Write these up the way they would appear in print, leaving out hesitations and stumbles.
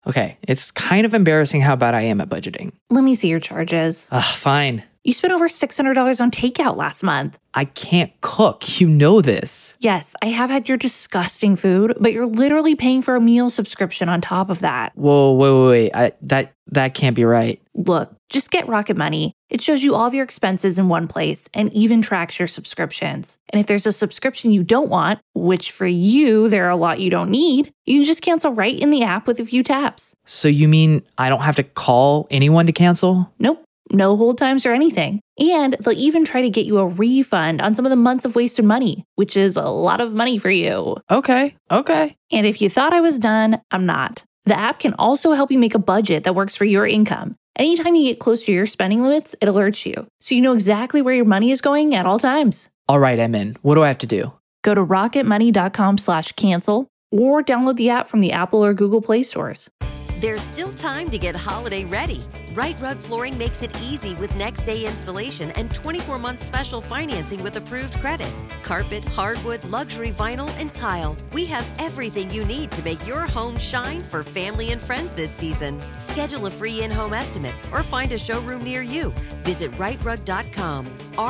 Okay, it's kind of embarrassing how bad I am at budgeting. Let me see your charges. Fine. You spent over $600 on takeout last month. I can't cook. You know this. Yes, I have had your disgusting food, but you're literally paying for a meal subscription on top of that. Whoa, wait. That can't be right. Look, just get Rocket Money. It shows you all of your expenses in one place and even tracks your subscriptions. And if there's a subscription you don't want, which for you, there are a lot you don't need, you can just cancel right in the app with a few taps. So you mean I don't have to call anyone to cancel? Nope. No hold times or anything. And they'll even try to get you a refund on some of the months of wasted money, which is a lot of money for you. Okay. And if you thought I was done, I'm not. The app can also help you make a budget that works for your income. Anytime you get close to your spending limits, it alerts you, so you know exactly where your money is going at all times. All right, I'm in. What do I have to do? Go to rocketmoney.com/cancel or download the app from the Apple or Google Play stores. There's still time to get holiday ready. Right Rug Flooring makes it easy with next day installation and 24-month special financing with approved credit. Carpet, hardwood, luxury vinyl, and tile. We have everything you need to make your home shine for family and friends this season. Schedule a free in-home estimate or find a showroom near you. Visit rightrug.com,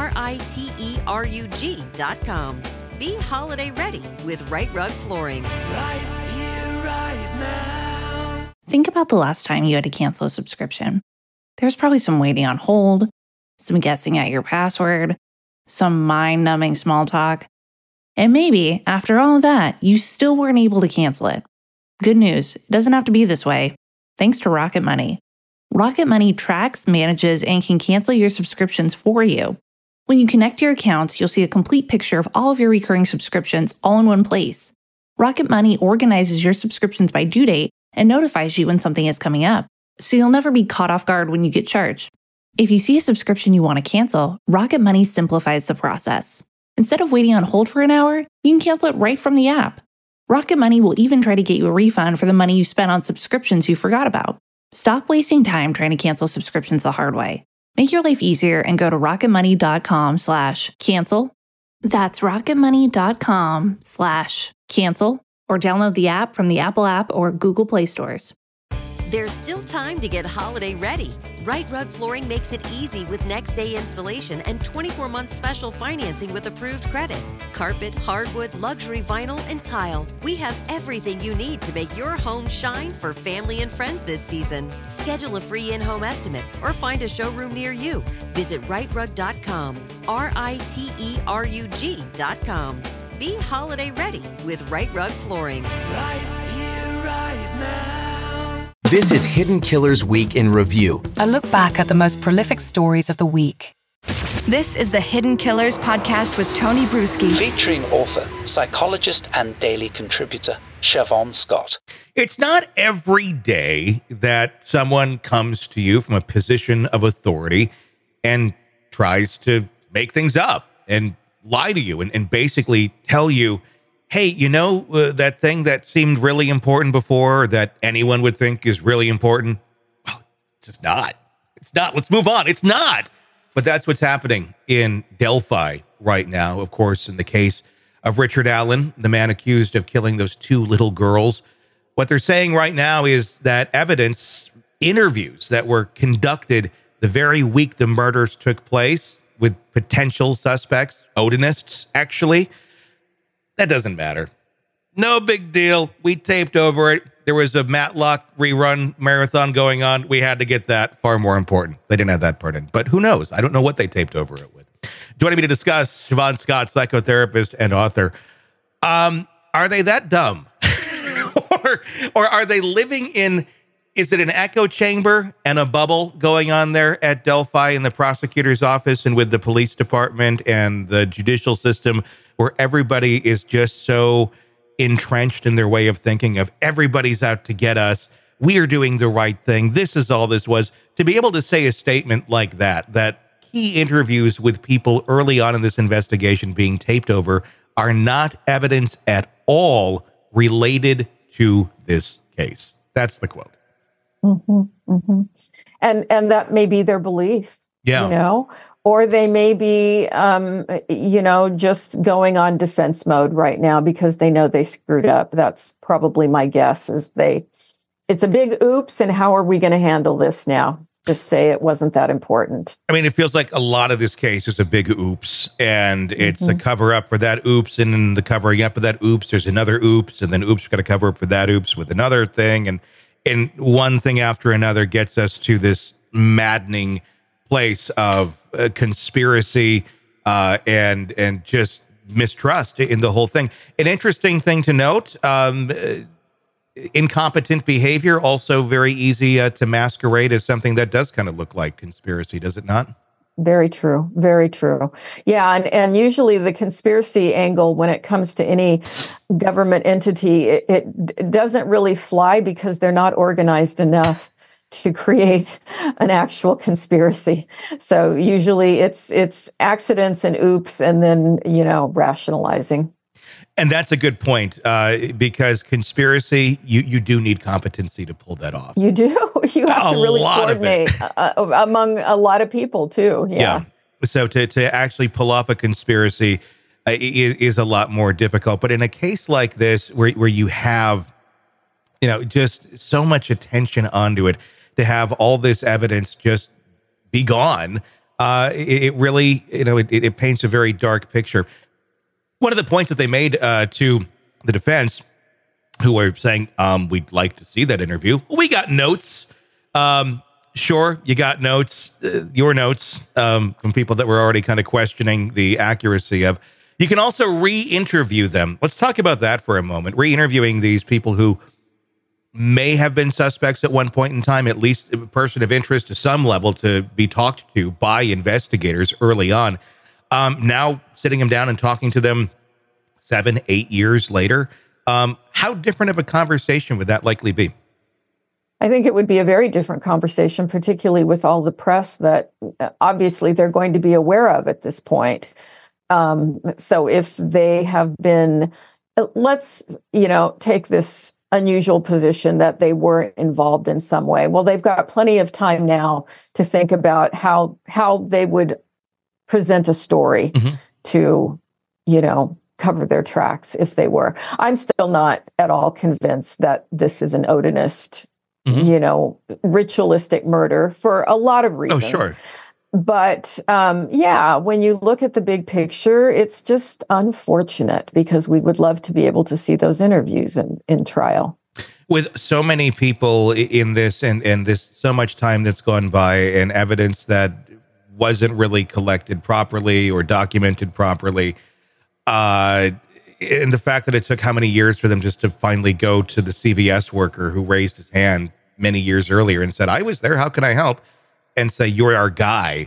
RITERUG.com. Be holiday ready with Right Rug Flooring. Right here, right now. Think about the last time you had to cancel a subscription. There's probably some waiting on hold, some guessing at your password, some mind-numbing small talk. And maybe, after all of that, you still weren't able to cancel it. Good news, it doesn't have to be this way. Thanks to Rocket Money. Rocket Money tracks, manages, and can cancel your subscriptions for you. When you connect your accounts, you'll see a complete picture of all of your recurring subscriptions all in one place. Rocket Money organizes your subscriptions by due date and notifies you when something is coming up, so you'll never be caught off guard when you get charged. If you see a subscription you want to cancel, Rocket Money simplifies the process. Instead of waiting on hold for an hour, you can cancel it right from the app. Rocket Money will even try to get you a refund for the money you spent on subscriptions you forgot about. Stop wasting time trying to cancel subscriptions the hard way. Make your life easier and go to rocketmoney.com/cancel. That's rocketmoney.com/cancel. Or download the app from the Apple app or Google Play stores. There's still time to get holiday ready. Right Rug Flooring makes it easy with next day installation and 24-month special financing with approved credit. Carpet, hardwood, luxury vinyl, and tile. We have everything you need to make your home shine for family and friends this season. Schedule a free in-home estimate or find a showroom near you. Visit rightrug.com, RITERUG.com. Be holiday ready with Right Rug Flooring. Right here, right now. This is Hidden Killers Week in Review. A look back at the most prolific stories of the week. This is the Hidden Killers podcast with Tony Bruschi. Featuring author, psychologist, and daily contributor, Siobhan Scott. It's not every day that someone comes to you from a position of authority and tries to make things up and lie to you and basically tell you, hey, you know, that thing that seemed really important before that anyone would think is really important? Well, it's just not. It's not. Let's move on. It's not. But that's what's happening in Delphi right now. Of course, in the case of Richard Allen, the man accused of killing those two little girls. What they're saying right now is that evidence, interviews that were conducted the very week the murders took place with potential suspects, Odinists, actually, that doesn't matter. No big deal. We taped over it. There was a Matlock rerun marathon going on. We had to get that. Far more important. They didn't have that part in. But who knows? I don't know what they taped over it with. Joining me to discuss, Siobhan Scott, psychotherapist and author. Are they that dumb? or are they living in... Is it an echo chamber and a bubble going on there at Delphi in the prosecutor's office and with the police department and the judicial system where everybody is just so entrenched in their way of thinking of everybody's out to get us. We are doing the right thing. This is all this was. To be able to say a statement like that key interviews with people early on in this investigation being taped over are not evidence at all related to this case. That's the quote. Mm-hmm, mm-hmm. And that may be their belief, yeah. Or they may be, just going on defense mode right now because they know they screwed up. That's probably my guess is they it's a big oops, and how are we going to handle this now? Just say it wasn't that important. I mean, it feels like a lot of this case is a big oops, and it's a cover up for that oops, and in the covering up of that oops, there's another oops, and then oops, got to cover up for that oops with another thing, and one thing after another gets us to this maddening place of conspiracy and just mistrust in the whole thing. An interesting thing to note. Incompetent behavior, also very easy to masquerade as something that does kind of look like conspiracy, does it not? Very true. Very true. Yeah. And usually the conspiracy angle, when it comes to any government entity, it doesn't really fly because they're not organized enough to create an actual conspiracy. So usually it's accidents and oops, and then, rationalizing. And that's a good point, because conspiracy, you do need competency to pull that off. You do. You have to really coordinate among a lot of people, too. Yeah. So to actually pull off a conspiracy is a lot more difficult. But in a case like this, where you have, just so much attention onto it, to have all this evidence just be gone, it really, it paints a very dark picture. One of the points that they made to the defense, who were saying, we'd like to see that interview. We got notes. Sure, you got notes, your notes from people that were already kind of questioning the accuracy of. You can also re-interview them. Let's talk about that for a moment. Re-interviewing these people who may have been suspects at one point in time, at least a person of interest to some level to be talked to by investigators early on. Now sitting them down and talking to them 7-8 years later, how different of a conversation would that likely be? I think it would be a very different conversation, particularly with all the press that obviously they're going to be aware of at this point. So if they have been, let's, take this unusual position that they were involved in some way. Well, they've got plenty of time now to think about how they would present a story to, cover their tracks if they were. I'm still not at all convinced that this is an Odinist, ritualistic murder for a lot of reasons. Oh, sure. But when you look at the big picture, it's just unfortunate because we would love to be able to see those interviews in trial. With so many people in this and this so much time that's gone by and evidence that wasn't really collected properly or documented properly, and the fact that it took how many years for them just to finally go to the CVS worker who raised his hand many years earlier and said, I was there, how can I help? And say, you're our guy.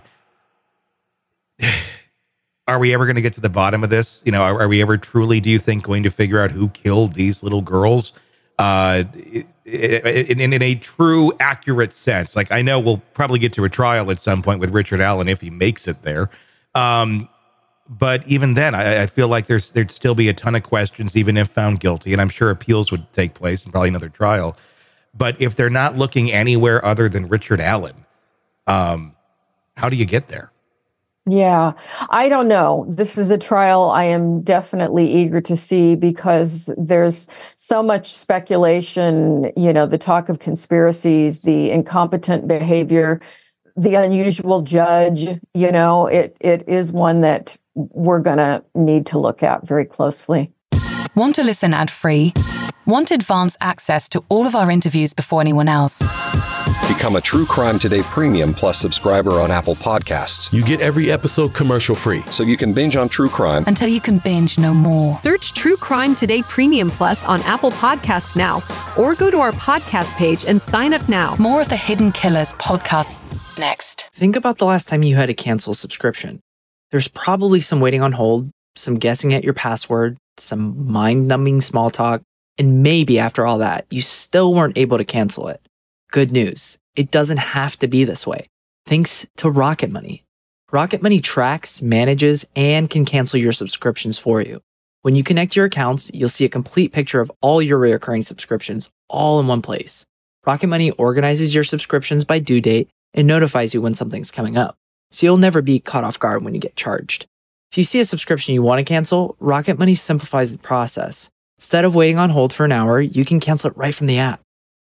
Are we ever going to get to the bottom of this? Are we ever truly, do you think, going to figure out who killed these little girls in a true, accurate sense? Like, I know we'll probably get to a trial at some point with Richard Allen if he makes it there. But even then, I feel like there'd still be a ton of questions, even if found guilty. And I'm sure appeals would take place and probably another trial. But if they're not looking anywhere other than Richard Allen, how do you get there? Yeah, I don't know. This is a trial I am definitely eager to see because there's so much speculation, the talk of conspiracies, the incompetent behavior, the unusual judge, it is one that we're going to need to look at very closely. Want to listen ad-free? Want advanced access to all of our interviews before anyone else? Become a True Crime Today Premium Plus subscriber on Apple Podcasts. You get every episode commercial-free. So you can binge on true crime until you can binge no more. Search True Crime Today Premium Plus on Apple Podcasts now, or go to our podcast page and sign up now. More of the Hidden Killers podcast next. Think about the last time you had to cancel a subscription. There's probably some waiting on hold, some guessing at your password, some mind-numbing small talk, and maybe after all that, you still weren't able to cancel it. Good news. It doesn't have to be this way. Thanks to Rocket Money. Rocket Money tracks, manages, and can cancel your subscriptions for you. When you connect your accounts, you'll see a complete picture of all your recurring subscriptions all in one place. Rocket Money organizes your subscriptions by due date and notifies you when something's coming up, so you'll never be caught off guard when you get charged. If you see a subscription you want to cancel, Rocket Money simplifies the process. Instead of waiting on hold for an hour, you can cancel it right from the app.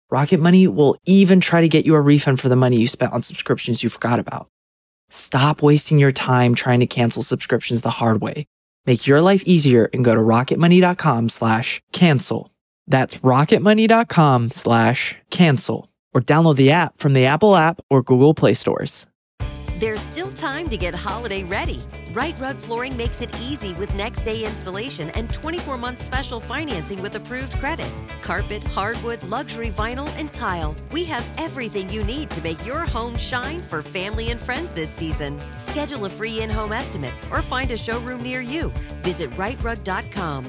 Rocket Money will even try to get you a refund for the money you spent on subscriptions you forgot about. Stop wasting your time trying to cancel subscriptions the hard way. Make your life easier and go to rocketmoney.com/cancel. That's rocketmoney.com/cancel. Or download the app from the Apple app or Google Play stores. There's still time to get holiday ready. Right Rug Flooring makes it easy with next day installation and 24-month special financing with approved credit. Carpet, hardwood, luxury vinyl, and tile. We have everything you need to make your home shine for family and friends this season. Schedule a free in-home estimate or find a showroom near you. Visit rightrug.com,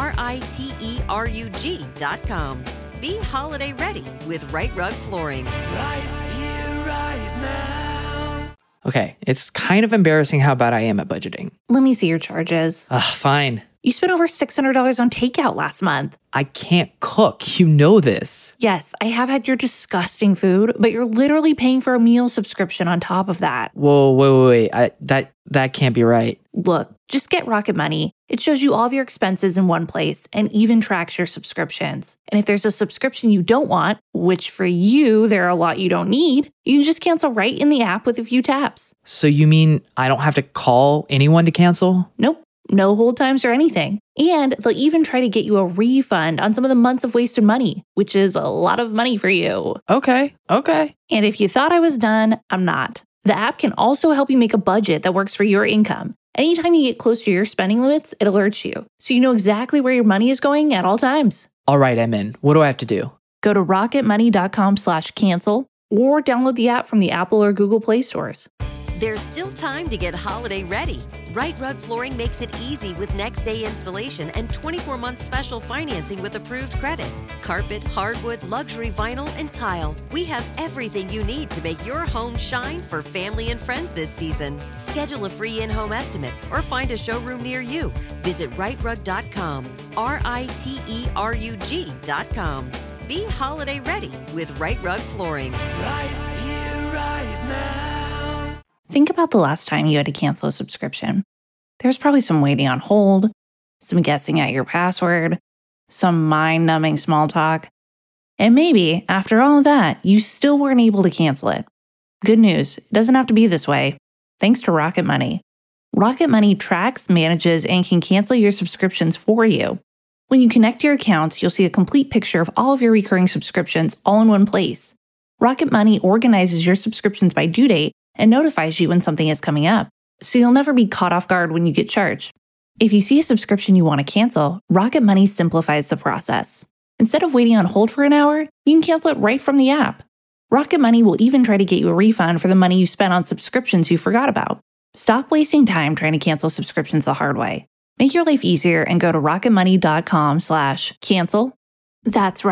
RITERUG.com. Be holiday ready with Right Rug Flooring. Right here, right now. Okay, it's kind of embarrassing how bad I am at budgeting. Let me see your charges. Fine. You spent over $600 on takeout last month. I can't cook. You know this. Yes, I have had your disgusting food, but you're literally paying for a meal subscription on top of that. Whoa, wait. That can't be right. Look, just get Rocket Money. It shows you all of your expenses in one place and even tracks your subscriptions. And if there's a subscription you don't want, which for you, there are a lot you don't need, you can just cancel right in the app with a few taps. So you mean I don't have to call anyone to cancel? Nope. No hold times or anything. And they'll even try to get you a refund on some of the months of wasted money, which is a lot of money for you. Okay. And if you thought I was done, I'm not. The app can also help you make a budget that works for your income. Anytime you get close to your spending limits, it alerts you, so you know exactly where your money is going at all times. All right, I'm in. What do I have to do? Go to rocketmoney.com/cancel or download the app from the Apple or Google Play stores. There's still time to get holiday ready. Right Rug Flooring makes it easy with next day installation and 24-month special financing with approved credit. Carpet, hardwood, luxury vinyl, and tile. We have everything you need to make your home shine for family and friends this season. Schedule a free in-home estimate or find a showroom near you. Visit rightrug.com, RITERUG.com. Be holiday ready with Right Rug Flooring. Right here, right now. Think about the last time you had to cancel a subscription. There's probably some waiting on hold, some guessing at your password, some mind-numbing small talk, and maybe, after all of that, you still weren't able to cancel it. Good news, it doesn't have to be this way, thanks to Rocket Money. Rocket Money tracks, manages, and can cancel your subscriptions for you. When you connect your accounts, you'll see a complete picture of all of your recurring subscriptions all in one place. Rocket Money organizes your subscriptions by due date and notifies you when something is coming up, so you'll never be caught off guard when you get charged. If you see a subscription you want to cancel, Rocket Money simplifies the process. Instead of waiting on hold for an hour, you can cancel it right from the app. Rocket Money will even try to get you a refund for the money you spent on subscriptions you forgot about. Stop wasting time trying to cancel subscriptions the hard way. Make your life easier and go to rocketmoney.com/cancel. That's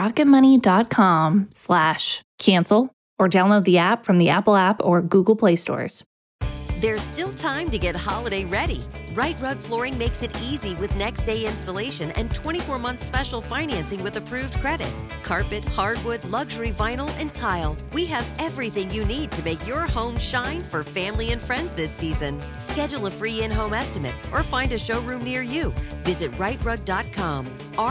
rocketmoney.com/cancel. Or download the app from the Apple app or Google Play stores. There's still time to get holiday ready. Right Rug Flooring makes it easy with next day installation and 24-month special financing with approved credit. Carpet, hardwood, luxury vinyl, and tile. We have everything you need to make your home shine for family and friends this season. Schedule a free in-home estimate or find a showroom near you. Visit rightrug.com,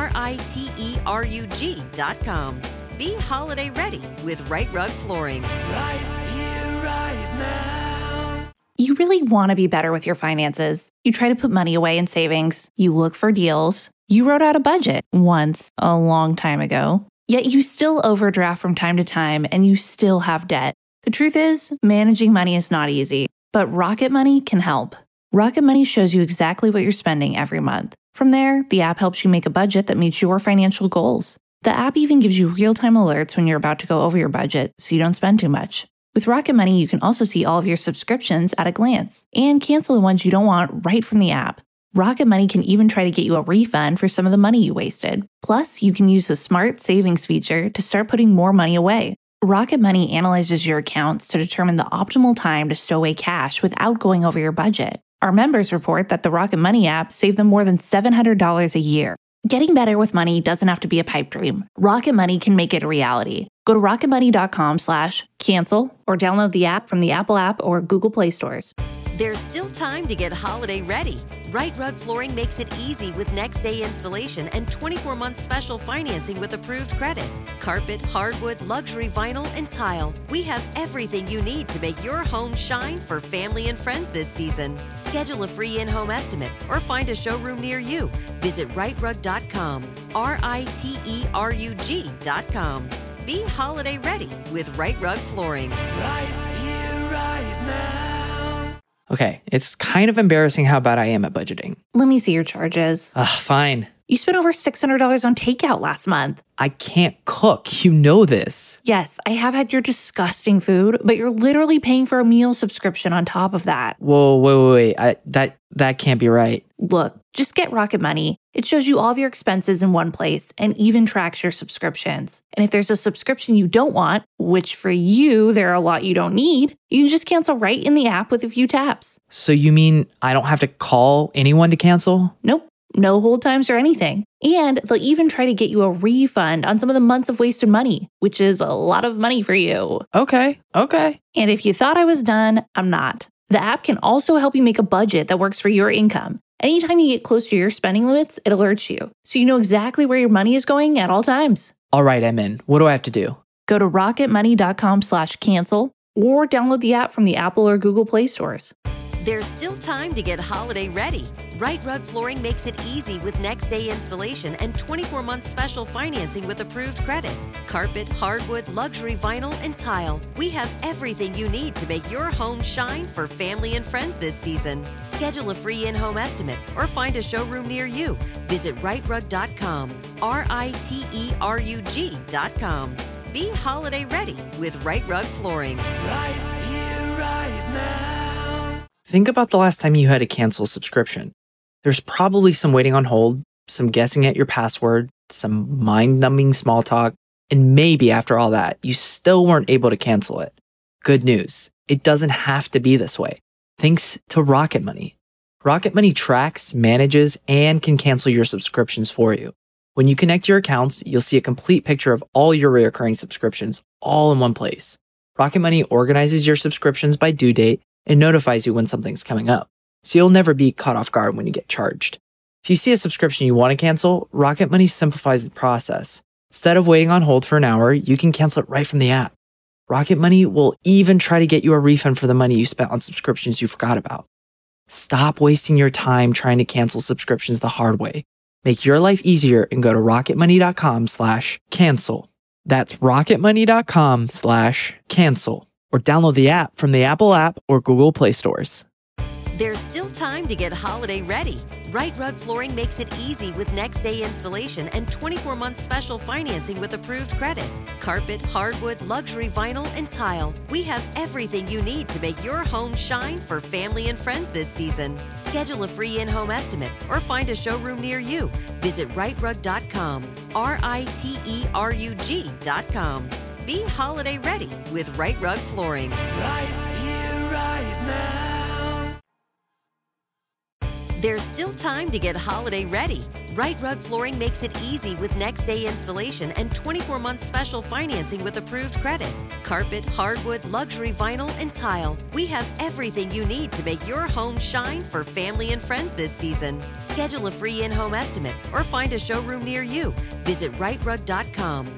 RITERUG.com. Be holiday ready with Right Rug Flooring. Right here, right now. You really want to be better with your finances. You try to put money away in savings. You look for deals. You wrote out a budget once a long time ago. Yet you still overdraft from time to time and you still have debt. The truth is, managing money is not easy, but Rocket Money can help. Rocket Money shows you exactly what you're spending every month. From there, the app helps you make a budget that meets your financial goals. The app even gives you real-time alerts when you're about to go over your budget so you don't spend too much. With Rocket Money, you can also see all of your subscriptions at a glance and cancel the ones you don't want right from the app. Rocket Money can even try to get you a refund for some of the money you wasted. Plus, you can use the Smart Savings feature to start putting more money away. Rocket Money analyzes your accounts to determine the optimal time to stow away cash without going over your budget. Our members report that the Rocket Money app saved them more than $700 a year. Getting better with money doesn't have to be a pipe dream. Rocket Money can make it a reality. Go to rocketmoney.com/cancel or download the app from the Apple app or Google Play stores. There's still time to get holiday ready. Right Rug Flooring makes it easy with next-day installation and 24-month special financing with approved credit. Carpet, hardwood, luxury vinyl, and tile. We have everything you need to make your home shine for family and friends this season. Schedule a free in-home estimate or find a showroom near you. Visit rightrug.com, RITERUG.com. Be holiday ready with Right Rug Flooring. Right here, right now. Okay, it's kind of embarrassing how bad I am at budgeting. Let me see your charges. Fine. You spent over $600 on takeout last month. I can't cook. You know this. Yes, I have had your disgusting food, but you're literally paying for a meal subscription on top of that. Whoa, wait. That can't be right. Look, just get Rocket Money. It shows you all of your expenses in one place and even tracks your subscriptions. And if there's a subscription you don't want, which for you, there are a lot you don't need, you can just cancel right in the app with a few taps. So you mean I don't have to call anyone to cancel? Nope. No hold times or anything. And they'll even try to get you a refund on some of the months of wasted money, which is a lot of money for you. Okay. And if you thought I was done, I'm not. The app can also help you make a budget that works for your income. Anytime you get close to your spending limits, it alerts you, so you know exactly where your money is going at all times. All right, I'm in. What do I have to do? Go to rocketmoney.com/cancel or download the app from the Apple or Google Play stores. There's still time to get holiday ready. Right Rug Flooring makes it easy with next-day installation and 24-month special financing with approved credit. Carpet, hardwood, luxury vinyl, and tile. We have everything you need to make your home shine for family and friends this season. Schedule a free in-home estimate or find a showroom near you. Visit rightrug.com, RITERUG.com. Be holiday ready with Right Rug Flooring. Right here, right now. Think about the last time you had to cancel a subscription. There's probably some waiting on hold, some guessing at your password, some mind-numbing small talk, and maybe after all that, you still weren't able to cancel it. Good news, it doesn't have to be this way. Thanks to Rocket Money. Rocket Money tracks, manages, and can cancel your subscriptions for you. When you connect your accounts, you'll see a complete picture of all your recurring subscriptions all in one place. Rocket Money organizes your subscriptions by due date and notifies you when something's coming up, so you'll never be caught off guard when you get charged. If you see a subscription you want to cancel, Rocket Money simplifies the process. Instead of waiting on hold for an hour, you can cancel it right from the app. Rocket Money will even try to get you a refund for the money you spent on subscriptions you forgot about. Stop wasting your time trying to cancel subscriptions the hard way. Make your life easier and go to rocketmoney.com/cancel. That's rocketmoney.com/cancel. Or download the app from the Apple app or Google Play stores. There's still time to get holiday ready. Right Rug Flooring makes it easy with next-day installation and 24-month special financing with approved credit. Carpet, hardwood, luxury vinyl, and tile. We have everything you need to make your home shine for family and friends this season. Schedule a free in-home estimate or find a showroom near you. Visit rightrug.com, RITERUG.com. Be holiday ready with Right Rug Flooring. Right here, right now. There's still time to get holiday ready. Right Rug Flooring makes it easy with next-day installation and 24-month special financing with approved credit. Carpet, hardwood, luxury vinyl, and tile. We have everything you need to make your home shine for family and friends this season. Schedule a free in-home estimate or find a showroom near you. Visit rightrug.com,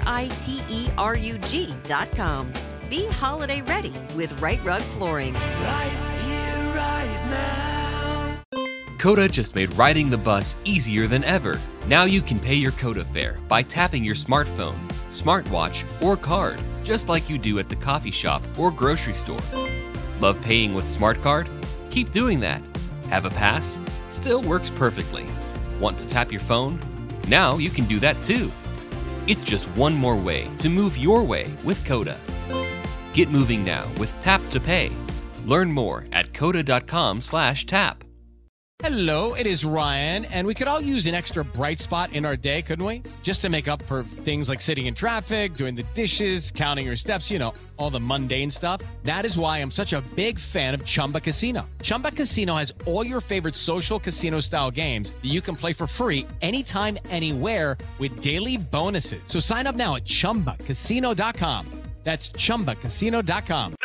RITERUG.com. Be holiday ready with Right Rug Flooring. Right here, right now. Coda just made riding the bus easier than ever. Now you can pay your Coda fare by tapping your smartphone, smartwatch, or card, just like you do at the coffee shop or grocery store. Love paying with Smart Card? Keep doing that. Have a pass? Still works perfectly. Want to tap your phone? Now you can do that too. It's just one more way to move your way with Coda. Get moving now with Tap to Pay. Learn more at coda.com/tap. Hello, it is Ryan, and we could all use an extra bright spot in our day, couldn't we? Just to make up for things like sitting in traffic, doing the dishes, counting your steps, you know, all the mundane stuff. That is why I'm such a big fan of Chumba Casino. Chumba Casino has all your favorite social casino-style games that you can play for free anytime, anywhere with daily bonuses. So sign up now at ChumbaCasino.com. That's ChumbaCasino.com.